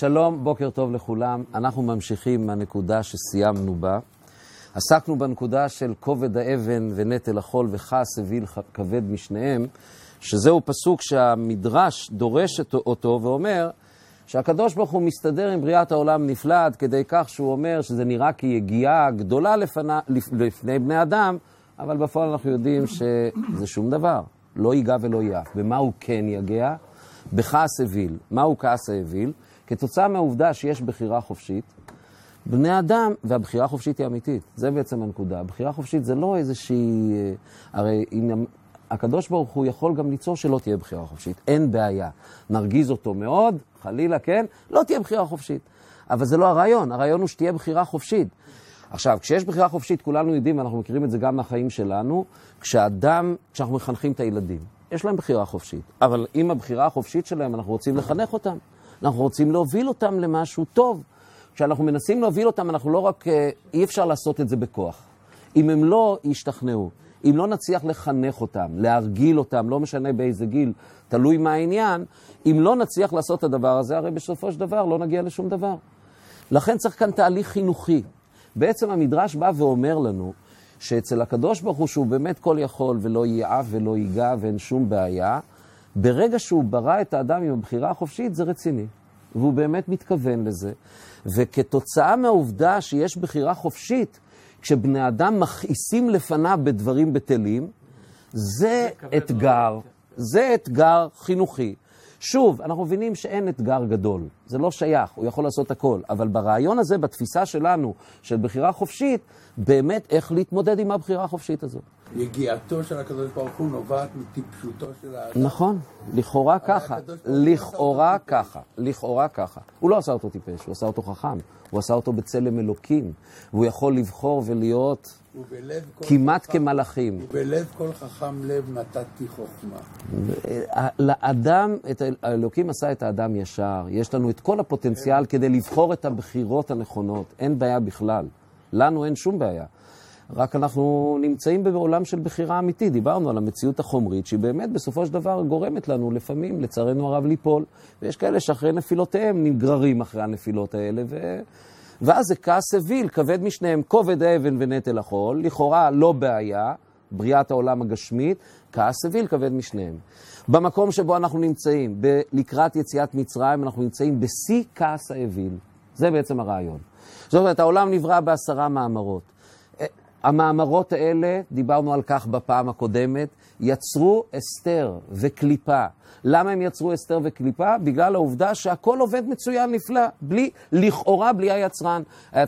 שלום, בוקר טוב לכולם. אנחנו ממשיכים מהנקודה שסיימנו בה. עסקנו בנקודה של כובד האבן ונטל החול וכעס אוויל כבד משניהם, שזהו פסוק שהמדרש דורש אותו ואומר שהקדוש ברוך הוא מסתדר עם בריאת העולם נפלא עד כדי כך שהוא אומר שזה נראה כיגיעה גדולה לפני בני אדם, אבל בפועל אנחנו יודעים שזה שום דבר. לא ייגע ולא ייעף. במה הוא כן יגע? בכעס אוויל. מהו כעס האוויל? כתוצאה מהעובדה שיש בחירה חופשית, בני אדם, והבחירה חופשית היא אמיתית, זה בעצם הנקודה. הבחירה חופשית זה לא איזושהי, הרי אם הקדוש ברוך הוא יכול גם ליצור שלא תהיה בחירה חופשית, אין בעיה. נרגיז אותו מאוד, חלילה כן, לא תהיה בחירה חופשית. אבל זה לא הרעיון, הרעיון הוא שתהיה בחירה חופשית. עכשיו, כשיש בחירה חופשית, כולנו יודעים, אנחנו מכירים את זה גם מהחיים שלנו, כשאנחנו מחנכים את הילדים, יש להם בחירה חופשית. אבל עם הבחירה החופשית שלהם, אנחנו רוצים לחנך אותם. אנחנו רוצים להוביל אותם למשהו טוב. כשאנחנו מנסים להוביל אותם, אנחנו לא רק, אי אפשר לעשות את זה בכוח. אם הם לא ישתכנעו, אם לא נצליח לחנך אותם, להרגיל אותם, לא משנה באיזה גיל, תלוי מה העניין, אם לא נצליח לעשות את הדבר הזה, הרי בסופו של דבר לא נגיע לשום דבר. לכן צריך כאן תהליך חינוכי. בעצם המדרש בא ואומר לנו, שאצל הקדוש ברוך הוא שהוא באמת כל יכול ולא ייעף ולא ייגע ואין שום בעיה, ברגע שהוא ברא את האדם עם הבחירה החופשית זה רציני. והוא באמת מתכוון לזה. וכתוצאה מהעובדה שיש בחירה חופשית, כשבני אדם מכעיסים לפניו בדברים בטלים, זה אתגר. זה אתגר חינוכי. שוב, אנחנו מבינים שאין אתגר גדול. זה לא שייך, הוא יכול לעשות הכל. אבל ברעיון הזה, בתפיסה שלנו, של בחירה חופשית, באמת איך להתמודד עם הבחירה החופשית הזאת. יגיעתו של הקדוש ברוך הוא נובעת מטיפשותו של האדם. נכון, לכאורה ככה. לכאורה ככה. הוא לא עשה אותו טיפש, הוא עשה אותו חכם. הוא עשה אותו בצלם אלוקים. והוא יכול לבחור ולהיות כמעט כמלאכים. ובלב כל חכם לב נתתי חוכמה. לאדם, האלוקים עשה את האדם ישר. יש לנו את כל הפוטנציאל כדי לבחור את הבחירות הנכונות. אין בעיה בכלל. לנו אין שום בעיה. רק אנחנו נמצאים בעולם של בחירה אמיתית. דיברנו על המציאות החומרית, שהיא באמת בסופו של דבר גורמת לנו לפעמים, לצערנו הרב, ליפול. ויש כאלה שאחרי נפילותיהם נגררים אחרי הנפילות האלה, ואז זה כעס אוויל, כבד משניהם, כובד האבן ונטל החול, לכאורה לא בעיה, בריאת העולם הגשמית, כעס אוויל, כבד משניהם. במקום שבו אנחנו נמצאים, לקראת יציאת מצרים, אנחנו נמצאים בשיא כעס האוויל. זה בעצם הרעיון. זאת אומרת, העולם נברא ב10 מאמרות. המאמרות האלה, דיברנו על כך בפעם הקודמת, יצרו אסתר וקליפה. למה הם יצרו אסתר וקליפה? בגלל העובדה שהכל עובד מצוין נפלא, לכאורה בלי היצרן.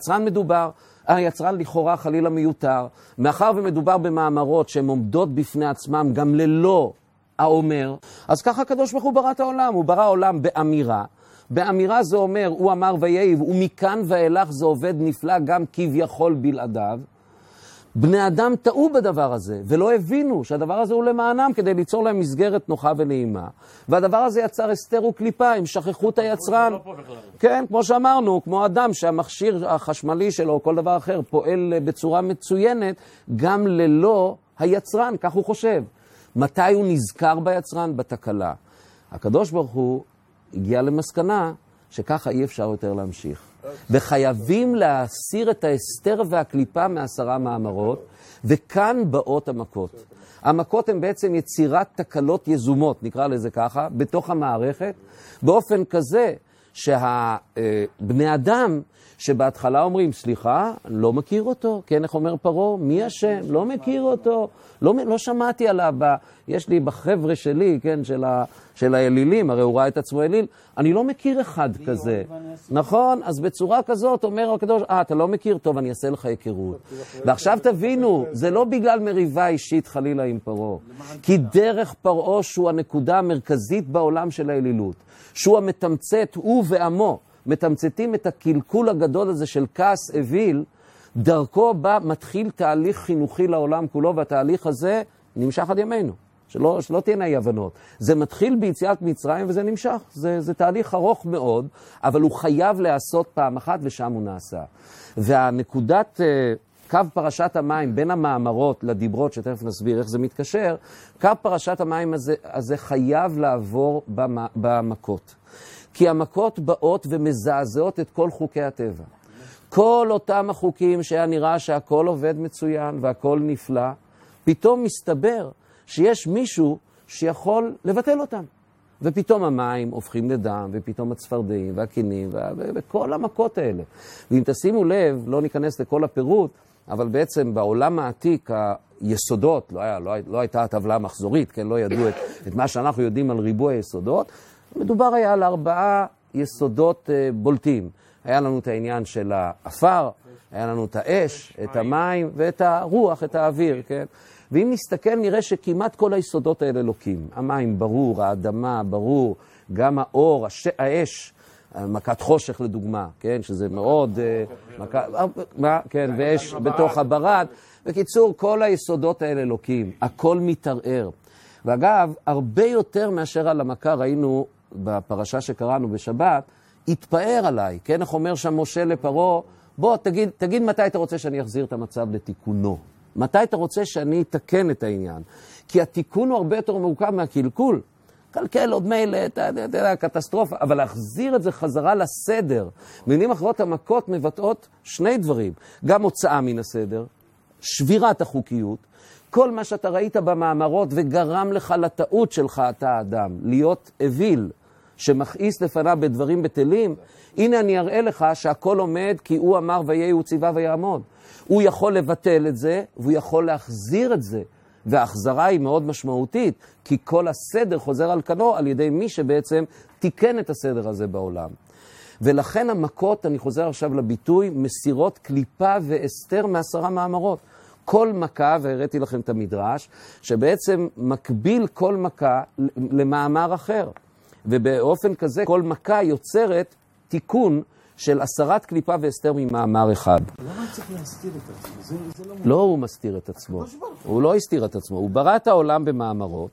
היצרן לכאורה חלילה מיותר. מאחר ומדובר במאמרות שהן עומדות בפני עצמם גם ללא האומר, אז ככה הקדוש ברוך הוא ברא את העולם. הוא ברא עולם באמירה. באמירה זה אומר, הוא אמר ויהי, ומכאן ואילך זה עובד נפלא גם כביכול בלעדיו. בני אדם טעו בדבר הזה, ולא הבינו שהדבר הזה הוא למענם, כדי ליצור להם מסגרת נוחה ונעימה. והדבר הזה יצר אסתר וקליפה, הם שכחו את היצרן. כן, כמו שאמרנו, כמו אדם שהמכשיר החשמלי שלו, כל דבר אחר, פועל בצורה מצוינת, גם ללא היצרן, כך הוא חושב. מתי הוא נזכר ביצרן? בתקלה. הקדוש ברוך הוא הגיע למסקנה שככה אי אפשר יותר להמשיך. וחייבים להסיר את האסתר והקליפה מ10 מאמרות, וכאן באות המכות. המכות הן בעצם יצירת תקלות יזומות, נקרא לזה ככה, בתוך המערכת, באופן כזה שהבני אדם שבהתחלה אומרים, סליחה, לא מכיר אותו, כן, איך אומר פרעה? מי השם? לא מכיר אותו, לא שמעתי עליו, יש לי בחבר'ה שלי, כן, של האלילים, הרי הוא ראה את עצמו אליל, אני לא מכיר אחד כזה. נכון? אז בצורה כזאת אומר הקדוש, אתה לא מכיר? טוב, אני אעשה לך היכרות. ועכשיו תבינו, זה לא בגלל מריבה אישית חלילה עם פרעה, כי דרך פרעה שהוא הנקודה המרכזית בעולם של האלילות, שהוא המתמצת, הוא ועמו, מתמצתים את הקלקול הגדול הזה של כעס אוויל, דרכו בה מתחיל תהליך חינוכי לעולם כולו, והתהליך הזה נמשך עד ימינו. שלא תהיינה אי הבנות. זה מתחיל ביציאת מצרים וזה נמשך. זה תהליך ארוך מאוד, אבל הוא חייב לעשות פעם אחת ושם הוא נעשה. והנקודת קו פרשת המים בין המאמרות לדיברות, שתכף נסביר איך זה מתקשר, קו פרשת המים הזה חייב לעבור במכות. כי המכות באות ומזעזעות את כל חוקי הטבע. כל אותם החוקים שהיה נראה שהכל עובד מצוין והכל נפלא, פתאום מסתבר שיש מישהו שיכול לבטל אותם. ופתאום המים הופכים לדם, ופתאום הצפרדעים והכינים, וכל המכות האלה. ואם תשימו לב, לא ניכנס לכל הפירוט, אבל בעצם בעולם העתיק היסודות, לא הייתה הטבלה מחזורית, כן, לא ידעו את מה שאנחנו יודעים על ריבוי היסודות, מדובר היה על 4 יסודות בולטים. היה לנו את העניין של האפר, היה לנו את האש, את המים ואת הרוח, את האוויר, כן? ואם נסתכל נראה שכמעט כל היסודות האלה לוקים. המים ברור, האדמה ברור, גם האור, האש, מכת חושך לדוגמה, כן? שזה מאוד... כן, ואש בתוך הברד. בקיצור, כל היסודות האלה לוקים, הכל מתערער. ואגב, הרבה יותר מאשר על המכה ראינו בפרשה שקראנו בשבת, התפאר עליי, כן? איך אומר שם משה לפרעה, בוא, תגיד מתי אתה רוצה שאני אחזיר את המצב לתיקונו. מתי אתה רוצה שאני אתקן את העניין? כי התיקון הוא הרבה יותר מורכב מהקלקול. קלקל עוד מילא, אתה יודע, קטסטרופה, אבל להחזיר את זה חזרה לסדר. במילים אחרות, המכות מבטאות 2 דברים. גם הוצאה מן הסדר, שבירת החוקיות, כל מה שאתה ראית במאמרות וגרם לך לטעות שלך, אתה האדם, להיות אוויל, שמכעיס לפניו בדברים בטלים, הנה אני אראה לך שהכל עומד כי הוא אמר ויהי הוא ציווה ויעמוד. הוא יכול לבטל את זה והוא יכול להחזיר את זה. וההחזרה היא מאוד משמעותית, כי כל הסדר חוזר על כנו על ידי מי שבעצם תיקן את הסדר הזה בעולם. ולכן המכות, אני חוזר עכשיו לביטוי, מסירות קליפה ואסתר מ10 מאמרות. כל מכה, והראיתי לכם את המדרש, שבעצם מקביל כל מכה למאמר אחר. ובאופן כזה כל מכה יוצרת תיקון של 10 קליפה ואסתר ממאמר אחד. למה צריך להסתיר את עצמו? זה לא הוא מסתיר את עצמו. הוא לא הסתיר את עצמו. הוא ברא את העולם במאמרות,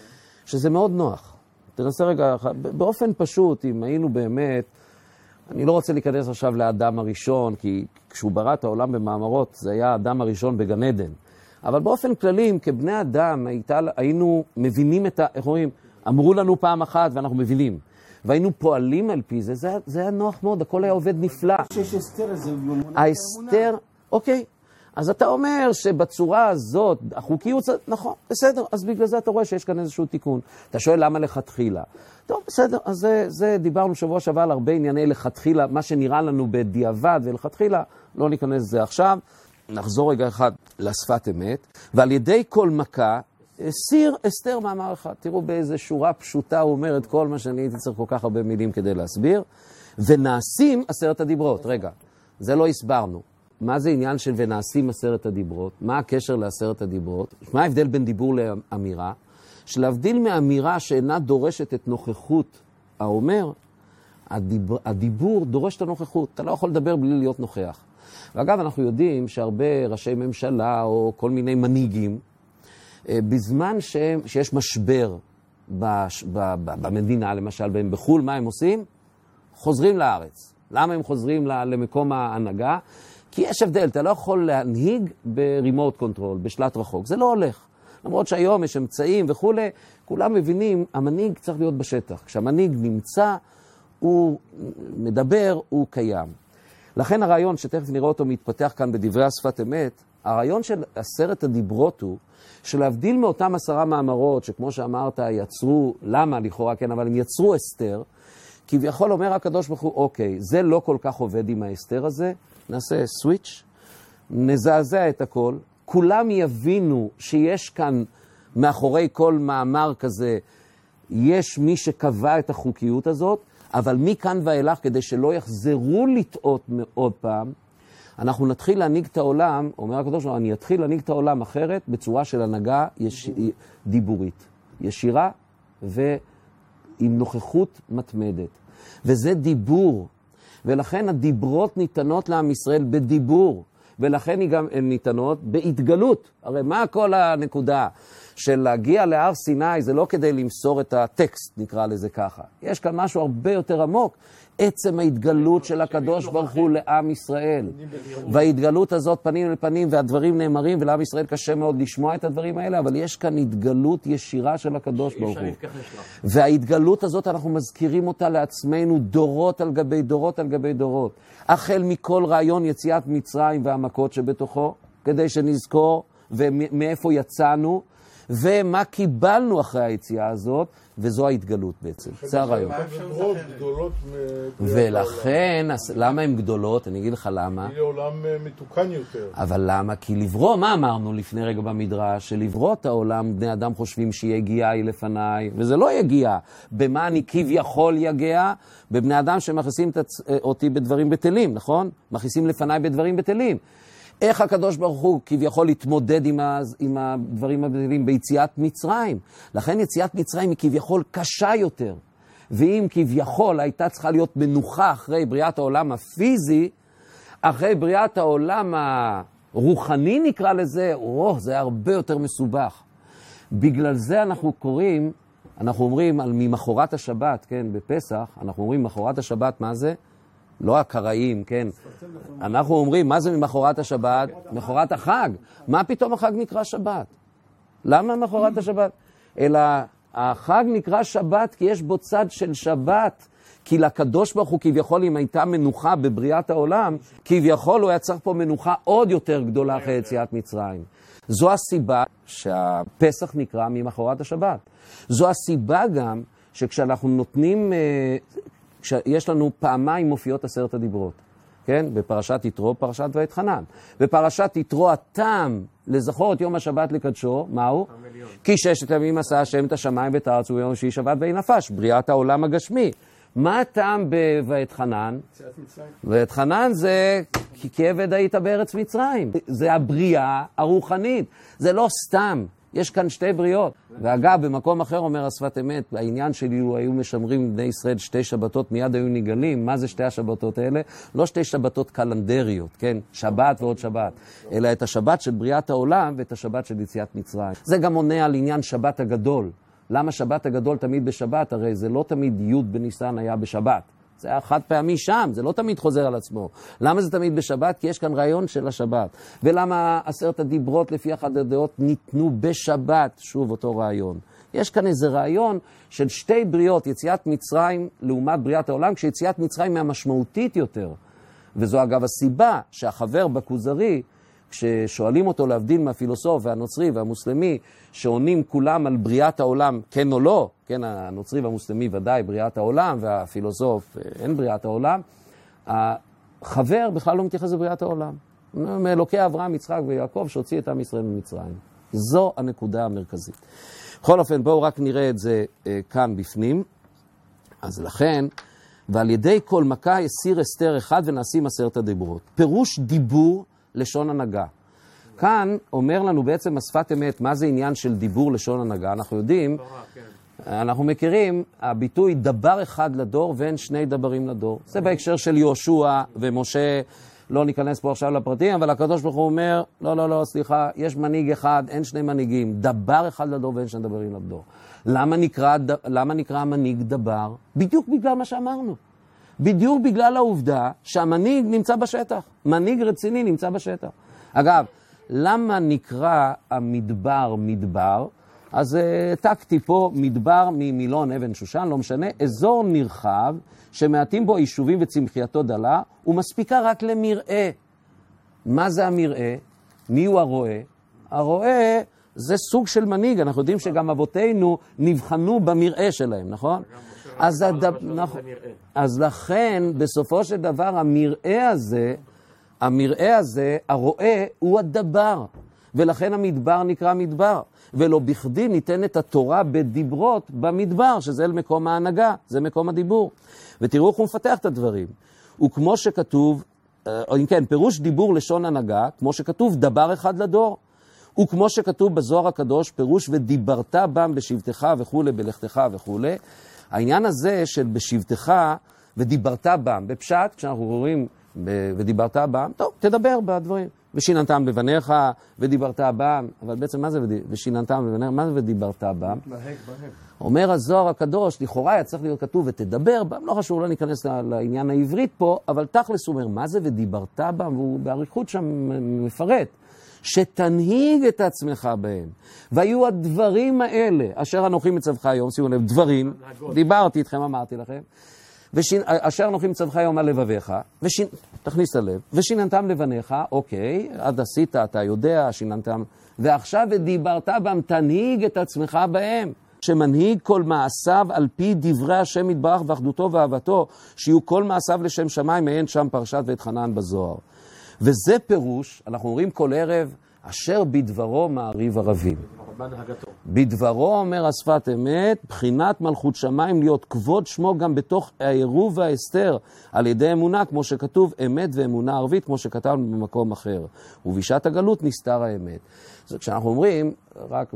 שזה מאוד נוח. תנסה רגע, באופן פשוט, אם היינו באמת, אני לא רוצה להיכנס עכשיו לאדם הראשון, כי כשהוא ברא את העולם במאמרות, זה היה האדם הראשון בגן עדן. אבל באופן כללי, כבני אדם, היינו מבינים את איך אומרים, אמרו לנו פעם אחת ואנחנו מבינים. והיינו פועלים על פי זה, זה היה נוח מאוד, הכל היה עובד נפלא. שיש אסתר הזה, הוא מונע את האסתר, אוקיי. אז אתה אומר שבצורה הזאת, החוקיות, נכון, בסדר, אז בגלל זה אתה רואה שיש כאן איזשהו תיקון. אתה שואל למה לכתחילה. טוב, בסדר, אז זה דיברנו שבוע שעבר על הרבה ענייני לכתחילה, מה שנראה לנו בדיעבד ולכתחילה, לא ניכנס לזה עכשיו. נחזור רגע אחד לשפת אמת, ועל ידי כל מכה, סיר אסתר מאמר אחד. תראו באיזה שורה פשוטה הוא אומר את כל מה שאני הייתי צריך כל כך הרבה מילים כדי להסביר. ונעשים 10 הדיברות. רגע, זה לא הסברנו. מה זה עניין של ונעשים 10 הדיברות? מה הקשר ל10 הדיברות? מה ההבדל בין דיבור לאמירה? שלהבדיל מאמירה שאינה דורשת את נוכחות האומר, הדיבור דורש את הנוכחות. אתה לא יכול לדבר בלי להיות נוכח. ואגב, אנחנו יודעים שהרבה ראשי ממשלה או כל מיני מנהיגים, בזמן שיש משבר במדינה, למשל, והם בחול, מה הם עושים? חוזרים לארץ. למה הם חוזרים למקום ההנהגה? כי יש הבדל, אתה לא יכול להנהיג ברימוט קונטרול, בשלט רחוק. זה לא הולך. למרות שהיום יש אמצעים וכו', כולם מבינים, המנהיג צריך להיות בשטח. כשהמנהיג נמצא, הוא מדבר, הוא קיים. לכן הרעיון, שתכף נראה אותו מתפתח כאן בדברי השפת אמת, הרעיון של 10 הדיברות הוא, שלהבדיל מאותם 10 מאמרות, שכמו שאמרת, יצרו, למה לכאורה כן, אבל הם יצרו אסתר, כביכול אומר הקדוש ברוך הוא, אוקיי, זה לא כל כך עובד עם האסתר הזה, נעשה סוויץ', נזעזע את הכל, כולם יבינו שיש כאן, מאחורי כל מאמר כזה, יש מי שקבע את החוקיות הזאת, אבל מכאן ואילך, כדי שלא יחזרו לטעות עוד פעם, אנחנו נתחיל להנהיג את העולם, אומר הקדוש ברוך הוא, אני אתחיל להנהיג את העולם אחרת, בצורה של הנהגה דיבורית, ישירה ועם נוכחות מתמדת. וזה דיבור, ולכן הדיברות ניתנות לעם ישראל בדיבור, ולכן הן גם ניתנות בהתגלות. הרי מה כל הנקודה? של להגיע להר סיני זה לא כדי למסור את הטקסט, נקרא לזה ככה. יש כאן משהו הרבה יותר עמוק. עצם ההתגלות של הקדוש ברוך הוא לעם ישראל. וההתגלות הזאת פנים לפנים והדברים נאמרים, ולעם ישראל קשה מאוד לשמוע את הדברים האלה, אבל יש כאן התגלות ישירה של הקדוש ברוך הוא. וההתגלות הזאת אנחנו מזכירים אותה לעצמנו דורות על גבי דורות על גבי דורות. החל מכל רעיון יציאת מצרים והמכות שבתוכו, כדי שנזכור ומאיפה יצאנו, ומה קיבלנו אחרי היציאה הזאת, וזו ההתגלות בעצם. זה הרעיון. ולכן, למה הן גדולות? אני אגיד לך למה. היא לעולם מתוקן יותר. אבל למה? כי לברוא, מה אמרנו לפני רגע במדרש? שלברוא את העולם, בני אדם חושבים שיגיע היא לפניי, וזה לא יגיע. במה אני כביכול יגיע? בבני אדם שמכניסים אותי בדברים בטלים, נכון? מכניסים לפניי בדברים בטלים. איך הקדוש ברוך הוא כביכול להתמודד עם הדברים הבטלים ביציאת מצרים? לכן יציאת מצרים היא כביכול קשה יותר. ואם כביכול הייתה צריכה להיות מנוחה אחרי בריאת העולם הפיזי, אחרי בריאת העולם הרוחני נקרא לזה, זה הרבה יותר מסובך. בגלל זה אנחנו קוראים, אנחנו אומרים על ממחרת השבת, כן, בפסח, אנחנו אומרים ממחרת השבת, מה זה? לא הקראים, כן. אנחנו אומרים, מה זה ממחרת השבת? מחרת החג. מה פתאום החג נקרא שבת? למה מחרת השבת? אלא החג נקרא שבת כי יש בו צד של שבת. כי לקדוש ברוך הוא כביכול אם הייתה מנוחה בבריאת העולם, כביכול הוא היה צריך פה מנוחה עוד יותר גדולה אחרי יציאת מצרים. זו הסיבה שהפסח נקרא ממחרת השבת. זו הסיבה גם שכשאנחנו נותנים... יש לנו פעמיים מופיעות 10 הדיברות, כן? בפרשת יתרו, פרשת ואתחנן. בפרשת יתרו הטעם לזכור את יום השבת לקדשו, מהו? כי 6 ימים עשה השם את השמיים ואת הארץ וביום השביעי שבת ויהי נפש, בריאת העולם הגשמי. מה הטעם בוואתחנן? ואתחנן זה כי כעבד היית בארץ מצרים. זה הבריאה הרוחנית. זה לא סתם. יש כאן 2 בריאות. ואגב, במקום אחר אומר השפת אמת, העניין שלי הוא היו משמרים בני ישראל 2 שבתות, מיד היו נגלים. מה זה 2 השבתות האלה? לא 2 שבתות קלנדריות, כן? שבת ועוד שבת. אלא את השבת של בריאת העולם ואת השבת של יציאת מצרים. זה גם עונה על עניין שבת הגדול. למה שבת הגדול תמיד בשבת? הרי זה לא תמיד י' בניסן היה בשבת. זה היה חד פעמי שם, זה לא תמיד חוזר על עצמו. למה זה תמיד בשבת? כי יש כאן רעיון של השבת. ולמה 10 הדיברות לפי אחת הדעות ניתנו בשבת? שוב אותו רעיון. יש כאן איזה רעיון של 2 בריאות, יציאת מצרים לעומת בריאת העולם, כשיציאת מצרים מהמשמעותית יותר. וזו אגב הסיבה שהחבר בכוזרי, כששואלים אותו להבדיל מהפילוסוף והנוצרי והמוסלמי, שעונים כולם על בריאת העולם, כן או לא, כן, הנוצרי והמוסלמי ודאי בריאת העולם, והפילוסוף אין בריאת העולם, החבר בכלל לא מתייחס לבריאת העולם. מאלוקי אברהם, יצחק ויעקב שהוציא את עם ישראל ממצרים. זו הנקודה המרכזית. בכל אופן, בואו רק נראה את זה כאן בפנים. אז לכן, ועל ידי כל מכה הסיר אסתר אחד ונעשים 10 הדיברות. פירוש דיבור לשון הנהגה. כאן אומר לנו בעצם השפת אמת, מה זה עניין של דיבור לשון הנהגה. אנחנו יודעים, אנחנו מכירים, הביטוי דבר אחד לדור ואין 2 דברים לדור. זה בהקשר של יהושע ומשה, לא ניכנס פה עכשיו לפרטים, אבל הקדוש ברוך הוא אומר, לא, סליחה, יש מנהיג אחד, אין 2 מנהיגים. דבר אחד לדור ואין 2 דברים לדור. למה נקרא המנהיג דבר? בדיוק בגלל מה שאמרנו. בדיוק בגלל העובדה שהמנהיג נמצא בשטח. מנהיג רציני נמצא בשטח. אגב, למה נקרא המדבר מדבר? אז העתקתי פה מדבר ממילון אבן שושן, לא משנה, אזור נרחב שמעטים בו יישובים וצמחייתו דלה, ומספיקה רק למראה. מה זה המראה? מי הוא הרואה? הרואה זה סוג של מנהיג. אנחנו יודעים שגם אבותינו נבחנו במראה שלהם, נכון? אז לכן, בסופו של דבר, המראה הזה, הרואה, הוא הדבר. ולכן המדבר נקרא מדבר. ולא בכדי ניתן את התורה בדיברות במדבר, שזה מקום ההנהגה, זה מקום הדיבור. ותראו איך הוא מפתח את הדברים. וכמו שכתוב, אם כן, פירוש דיבור לשון הנהגה, כמו שכתוב, דבר אחד לדור. וכמו שכתוב בזוהר הקדוש, פירוש ודיברת בם בשבתך וכו', בלכתך וכו'. העניין הזה של בשבתך ודיברת בם, בפשט, כשאנחנו קוראים ודיברת בם, טוב, תדבר בדברים. ושיננתם לבניך ודיברת בם, אבל בעצם מה זה ושיננתם לבניך, מה זה ודיברת בם? אומר הזוהר הקדוש, לכאורה היה צריך להיות כתוב ותדבר בם, לא חשוב, לא ניכנס לעניין העברית פה, אבל תכלס אומר, מה זה ודיברת בם? והוא באריכות שם מפרט, שתנהיג את עצמך בהם. והיו הדברים האלה, אשר אנוכי מצווך היום, שימו לב, דברים, דיברתי איתכם, אמרתי לכם, אשר אנוכי מצווך היום על לבביך, תכניס את הלב, ושיננתם לבניך, אוקיי, עד עשית, אתה יודע, שיננתם, ועכשיו ודיברת בם, תנהיג את עצמך בהם, שמנהיג כל מעשיו על פי דברי השם יתברך ואחדותו ואהבתו, שיהיו כל מעשיו לשם שמיים, מעין שם פרשת ואת חנן בזוהר. וזה פירוש, אנחנו אומרים כל ערב, אשר בדברו מעריב ערבים. בדברו אומר השפת אמת, בחינת מלכות שמיים להיות כבוד שמו גם בתוך העירוב וההסתר, על ידי אמונה, כמו שכתוב, אמת ואמונה ערבית, כמו שכתבנו במקום אחר. ובשעת הגלות נסתר האמת. אז כשאנחנו אומרים, רק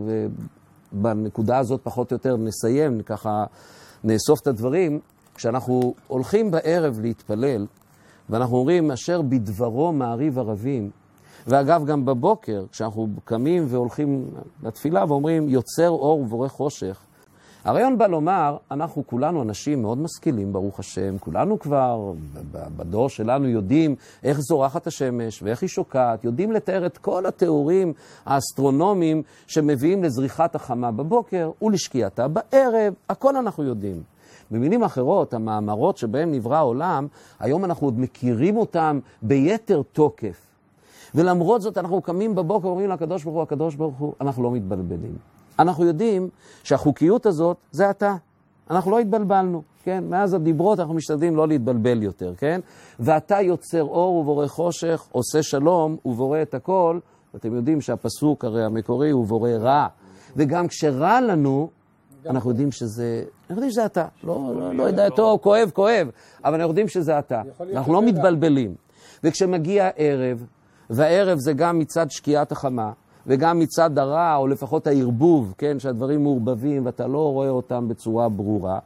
בנקודה הזאת פחות או יותר נסיים, ככה נאסוף את הדברים, כשאנחנו הולכים בערב להתפלל, ואנחנו אומרים, אשר בדברו מעריב ערבים, ואגב, גם בבוקר, כשאנחנו קמים והולכים לתפילה ואומרים, יוצר אור ובורא חושך, הרעיון בא לומר, אנחנו כולנו אנשים מאוד משכילים, ברוך השם, כולנו כבר בדור שלנו יודעים איך זורחת השמש ואיך היא שוקעת, יודעים לתאר את כל התיאורים האסטרונומיים שמביאים לזריחת החמה בבוקר ולשקיעתה בערב, הכל אנחנו יודעים. במילים אחרות, המאמרות שבהם נברא העולם, היום אנחנו עוד מכירים אותם ביתר תוקף. ולמרות זאת אנחנו קמים בבוקר ואומרים לקדוש ברוך הוא, הקדוש ברוך הוא, אנחנו לא מתבלבלים. אנחנו יודעים שהחוקיות הזאת זה אתה. אנחנו לא התבלבלנו, כן? מאז הדיברות אנחנו משתדלים לא להתבלבל יותר, כן? ואתה יוצר אור ובורא חושך, עושה שלום ובורא את הכל. ואתם יודעים שהפסוק הרי המקורי הוא בורא רע. וגם כשרע לנו, אנחנו יודעים שזה אתה. לא יודע, טוב, כואב, אבל אנחנו יודעים שזה אתה. אנחנו לא מתבלבלים. וכשמגיע ערב, והערב זה גם מצד שקיעת החמה, וגם מצד הרע, או לפחות הערבוב, כן, שהדברים מעורבבים, ואתה לא רואה אותם בצורה ברורה.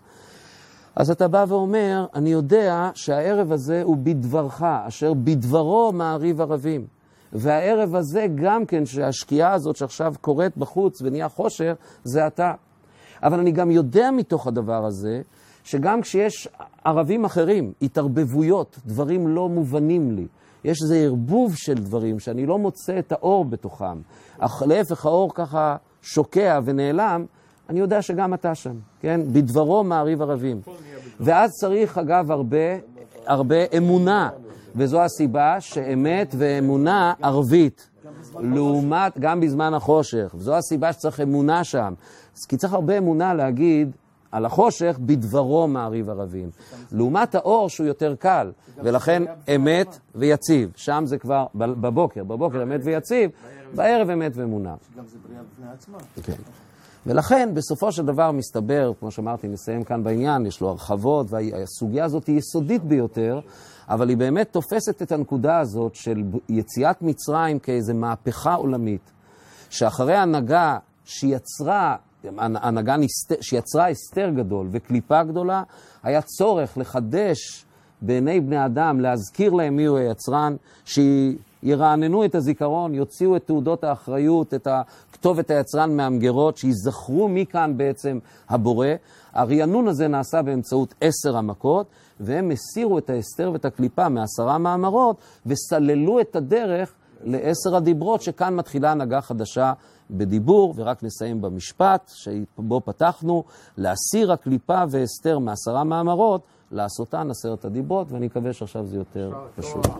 אז אתה בא ואומר, אני יודע שהערב הזה הוא בדברך, אשר בדברו מעריב ערבים. והערב הזה גם כן, שהשקיעה הזאת שעכשיו קורית בחוץ ונהיה חושך, זה אתה. אבל אני גם יודע מתוך הדבר הזה, שגם כשיש ערבים אחרים, התערבבויות, דברים לא מובנים לי, יש איזה ערבוב של דברים שאני לא מוצא את האור בתוכם. אך להפך האור ככה שוקע ונעלם, אני יודע שגם אתה שם, כן? בדברו מעריב ערבים. ואז צריך אגב הרבה אמונה, וזו הסיבה שאמת ואמונה ערבית. לעומת, גם בזמן החושך, וזו הסיבה שצריך אמונה שם. כי צריך הרבה אמונה להגיד על החושך בדברו מעריב ערבים. לעומת האור שהוא יותר קל, ולכן אמת ויציב. שם זה כבר בבוקר אמת ויציב, בערב אמת ואמונה. גם זה בריאה בפני עצמה. כן. ולכן בסופו של דבר מסתבר, כמו שאמרתי, נסיים כאן בעניין, יש לו הרחבות, והסוגיה הזאת היא יסודית ביותר, אבל היא באמת תופסת את הנקודה הזאת של יציאת מצרים כאיזו מהפכה עולמית, שאחרי הנהגה שיצרה הסתר גדול וקליפה גדולה, היה צורך לחדש בעיני בני אדם, להזכיר להם מיהו היצרן, שירעננו את הזיכרון, יוציאו את תעודות האחריות, את כתובת היצרן מהמגרות, שיזכרו מי כאן בעצם הבורא. הרענון הזה נעשה באמצעות 10 המכות, והם הסירו את ההסתר ואת הקליפה מ10 מאמרות, וסללו את הדרך ל10 הדיברות, שכאן מתחילה הנהגה חדשה בדיבור, ורק נסיים במשפט שבו פתחנו, להסיר הקליפה והסתר מ10 מאמרות, לעשותן 10 הדיברות, ואני מקווה שעכשיו זה יותר פשוט.